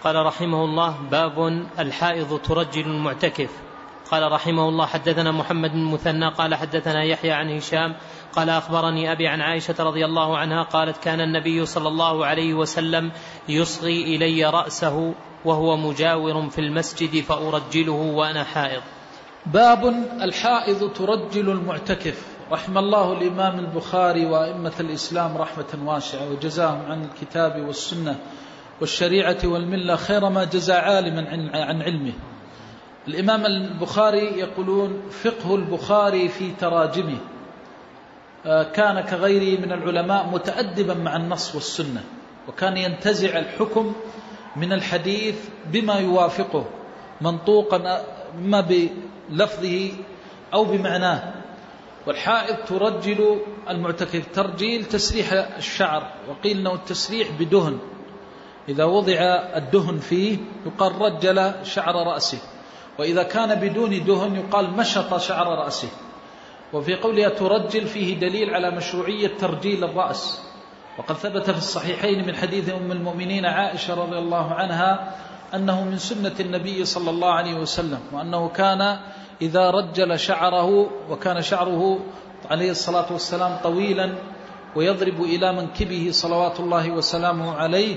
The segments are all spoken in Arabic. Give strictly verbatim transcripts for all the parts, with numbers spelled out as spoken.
قال رحمه الله: باب الحائض ترجل المعتكف. قال رحمه الله: حدثنا محمد بن المثنى قال حدثنا يحيى عن هشام قال أخبرني أبي عن عائشة رضي الله عنها قالت: كان النبي صلى الله عليه وسلم يصغي إلي رأسه وهو مجاور في المسجد فأرجله وأنا حائض. باب الحائض ترجل المعتكف. رحم الله الإمام البخاري وأئمة الإسلام رحمة واسعة، وجزاهم عن الكتاب والسنة والشريعة والملة خير ما جزى عالما عن علمه. الإمام البخاري يقولون: فقه البخاري في تراجمه كان كغيره من العلماء متأدبا مع النص والسنة، وكان ينتزع الحكم من الحديث بما يوافقه منطوقا إما بلفظه أو بمعناه. والحائض ترجل المعتكف، ترجيل تسريح الشعر، وقيل أنه التسريح بدهن، إذا وضع الدهن فيه يقال رجل شعر رأسه، وإذا كان بدون دهن يقال مشط شعر رأسه. وفي قولها ترجل فيه دليل على مشروعية ترجيل الرأس، وقد ثبت في الصحيحين من حديث أم المؤمنين عائشة رضي الله عنها أنه من سنة النبي صلى الله عليه وسلم، وأنه كان إذا رجل شعره، وكان شعره عليه الصلاة والسلام طويلا ويضرب إلى منكبه صلوات الله وسلامه عليه،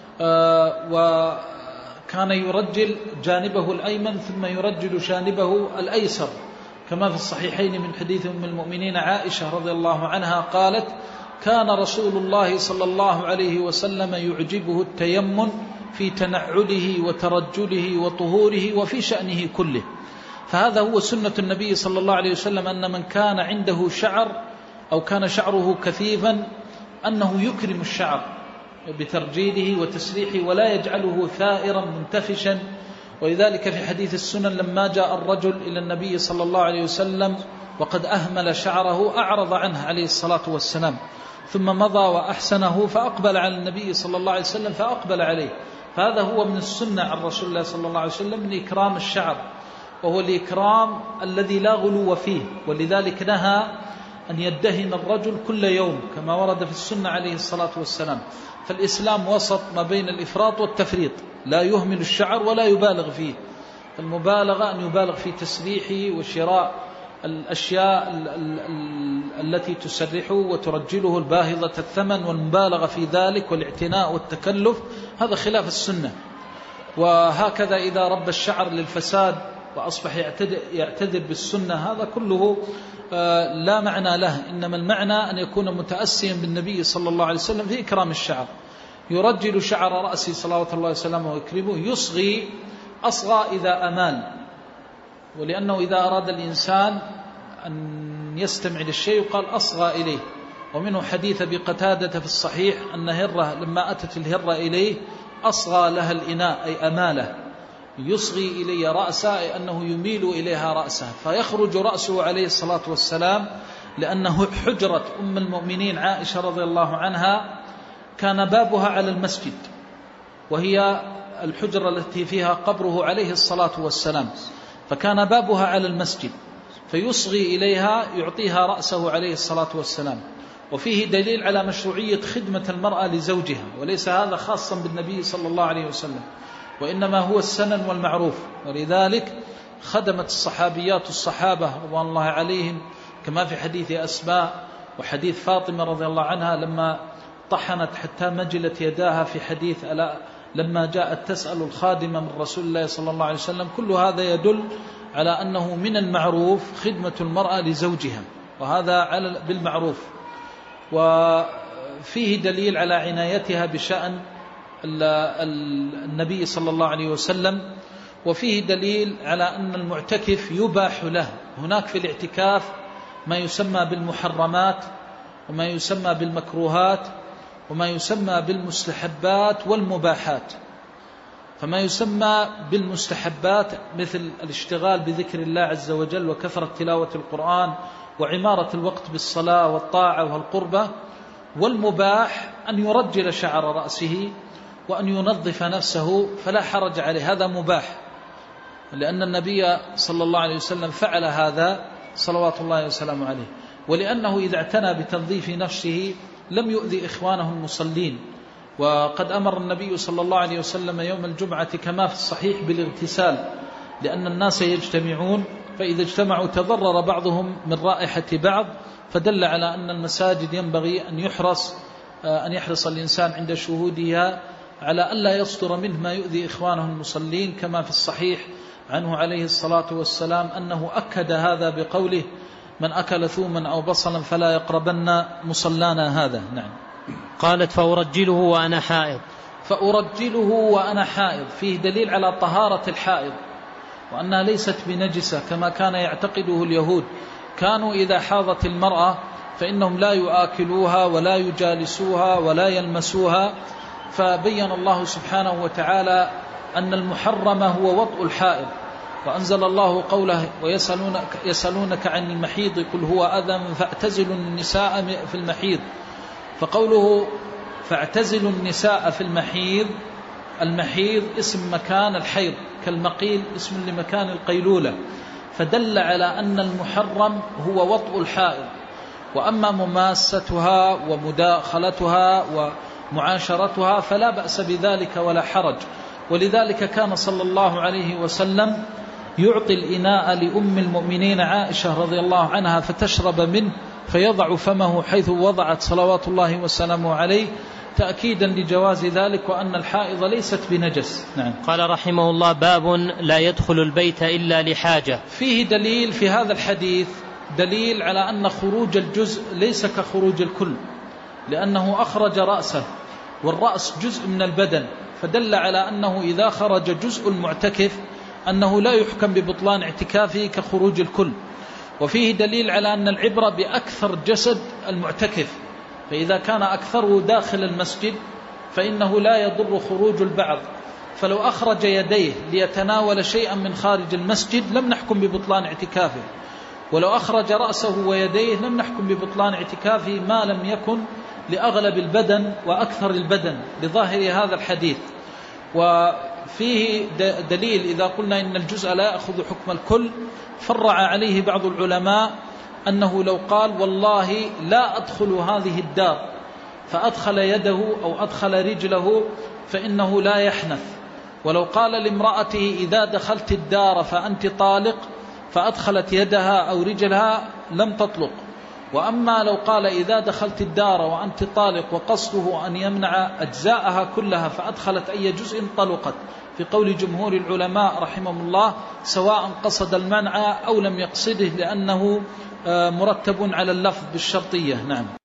وكان يرجل جانبه الأيمن ثم يرجل جانبه الأيسر، كما في الصحيحين من حديث أم المؤمنين عائشة رضي الله عنها قالت: كان رسول الله صلى الله عليه وسلم يعجبه التيمن في تنعله وترجله وطهوره وفي شأنه كله. فهذا هو سنة النبي صلى الله عليه وسلم، أن من كان عنده شعر أو كان شعره كثيفا أنه يكرم الشعر بترجيله وتسريحه ولا يجعله ثائرا منتفشا. ولذلك في حديث السنن لما جاء الرجل إلى النبي صلى الله عليه وسلم وقد أهمل شعره أعرض عنه عليه الصلاة والسلام، ثم مضى وأحسنه فأقبل على النبي صلى الله عليه وسلم فأقبل عليه. فهذا هو من السنة عن رسول الله صلى الله عليه وسلم من إكرام الشعر، وهو الإكرام الذي لا غلو فيه. ولذلك نهى أن يدهن الرجل كل يوم كما ورد في السنة عليه الصلاة والسلام. فالإسلام وسط ما بين الإفراط والتفريط، لا يهمل الشعر ولا يبالغ فيه. المبالغة أن يبالغ في تسريحه وشراء الأشياء التي تسرحه وترجله الباهظة الثمن، والمبالغة في ذلك والاعتناء والتكلف، هذا خلاف السنة. وهكذا إذا رب الشعر للفساد وأصبح يعتذر بالسنة، هذا كله لا معنى له، إنما المعنى أن يكون متأسيا بالنبي صلى الله عليه وسلم في إكرام الشعر. يرجل شعر رأسه صلوات الله وسلامه ويكرمه. يصغي، أصغى إذا أمال، ولأنه إذا أراد الإنسان أن يستمع للشيء يقال أصغى إليه. ومنه حديث بقتادة في الصحيح أن هرة لما أتت الهرة إليه أصغى لها الإناء أي أماله. يصغي إلي رأسه أي أنه يميل إليها رأسه، فيخرج رأسه عليه الصلاة والسلام، لأنه حجرة أم المؤمنين عائشة رضي الله عنها كان بابها على المسجد، وهي الحجرة التي فيها قبره عليه الصلاة والسلام، فكان بابها على المسجد، فيصغي إليها يعطيها رأسه عليه الصلاة والسلام. وفيه دليل على مشروعية خدمة المرأة لزوجها، وليس هذا خاصا بالنبي صلى الله عليه وسلم، وإنما هو السنن والمعروف. ولذلك خدمت الصحابيات الصحابة رضوان الله عليهم، كما في حديث أسماء وحديث فاطمة رضي الله عنها لما طحنت حتى مجلت يداها في حديث ألا لما جاءت تسأل الخادمة من رسول الله صلى الله عليه وسلم. كل هذا يدل على أنه من المعروف خدمة المرأة لزوجها، وهذا على بالمعروف. وفيه دليل على عنايتها بشأن النبي صلى الله عليه وسلم. وفيه دليل على أن المعتكف يباح له. هناك في الاعتكاف ما يسمى بالمحرمات وما يسمى بالمكروهات وما يسمى بالمستحبات والمباحات. فما يسمى بالمستحبات مثل الاشتغال بذكر الله عز وجل وكثرة تلاوة القرآن وعمارة الوقت بالصلاة والطاعة والقربة. والمباح أن يرجل شعر رأسه وأن ينظف نفسه فلا حرج عليه، هذا مباح، لأن النبي صلى الله عليه وسلم فعل هذا صلوات الله وسلامه عليه. ولأنه إذا اعتنى بتنظيف نفسه لم يؤذي إخوانه المصلين، وقد أمر النبي صلى الله عليه وسلم يوم الجمعة كما في الصحيح بالاغتسال، لأن الناس يجتمعون، فإذا اجتمعوا تضرر بعضهم من رائحة بعض، فدل على أن المساجد ينبغي أن يحرص أن يحرص الإنسان عند شهودها على ألا يصدر منه ما يؤذي إخوانه المصلين، كما في الصحيح عنه عليه الصلاة والسلام أنه أكد هذا بقوله: من أكل ثوما أو بصلا فلا يقربن مصلانا هذا. نعم. قالت: فأرجله وأنا حائض. فأرجله وأنا حائض فيه دليل على طهارة الحائض وأنها ليست بنجسة كما كان يعتقده اليهود. كانوا إذا حاضت المرأة فإنهم لا يؤكلوها ولا يجالسوها ولا يلمسوها، فبين الله سبحانه وتعالى أن المحرم هو وطء الحائض، وأنزل الله قوله: ويسألونك يسألونك عن المحيض قل هو أذى فاعتزلوا النساء في المحيض. فقوله فاعتزلوا النساء في المحيض، المحيض اسم مكان الحيض، كالمقيل اسم لمكان القيلولة، فدل على أن المحرم هو وطء الحائض. وأما مماستها ومداخلتها ومعاشرتها فلا بأس بذلك ولا حرج. ولذلك كان صلى الله عليه وسلم يعطي الإناء لأم المؤمنين عائشة رضي الله عنها فتشرب منه، فيضع فمه حيث وضعت صلوات الله وسلامه عليه، تأكيدا لجواز ذلك وأن الحائض ليست بنجس. نعم. قال رحمه الله: باب لا يدخل البيت إلا لحاجة. فيه دليل في هذا الحديث، دليل على أن خروج الجزء ليس كخروج الكل، لأنه أخرج رأسه، والرأس جزء من البدن، فدل على أنه إذا خرج جزء المعتكف أنه لا يحكم ببطلان اعتكافه كخروج الكل. وفيه دليل على أن العبرة بأكثر جسد المعتكف، فإذا كان أكثره داخل المسجد فإنه لا يضر خروج البعض، فلو أخرج يديه ليتناول شيئا من خارج المسجد لم نحكم ببطلان اعتكافه، ولو أخرج رأسه ويديه لم نحكم ببطلان اعتكافه ما لم يكن لأغلب البدن وأكثر البدن، لظاهر هذا الحديث. وفيه دليل إذا قلنا إن الجزء لا يأخذ حكم الكل، فرع عليه بعض العلماء أنه لو قال والله لا أدخل هذه الدار فأدخل يده أو أدخل رجله فإنه لا يحنث، ولو قال لامرأته إذا دخلت الدار فأنت طالق فأدخلت يدها أو رجلها لم تطلق. وأما لو قال إذا دخلت الدار وأنت طالق وقصده أن يمنع أجزاءها كلها فأدخلت أي جزء طلقت، في قول جمهور العلماء رحمهم الله، سواء قصد المنع أو لم يقصده، لأنه مرتب على اللفظ بالشرطية. نعم.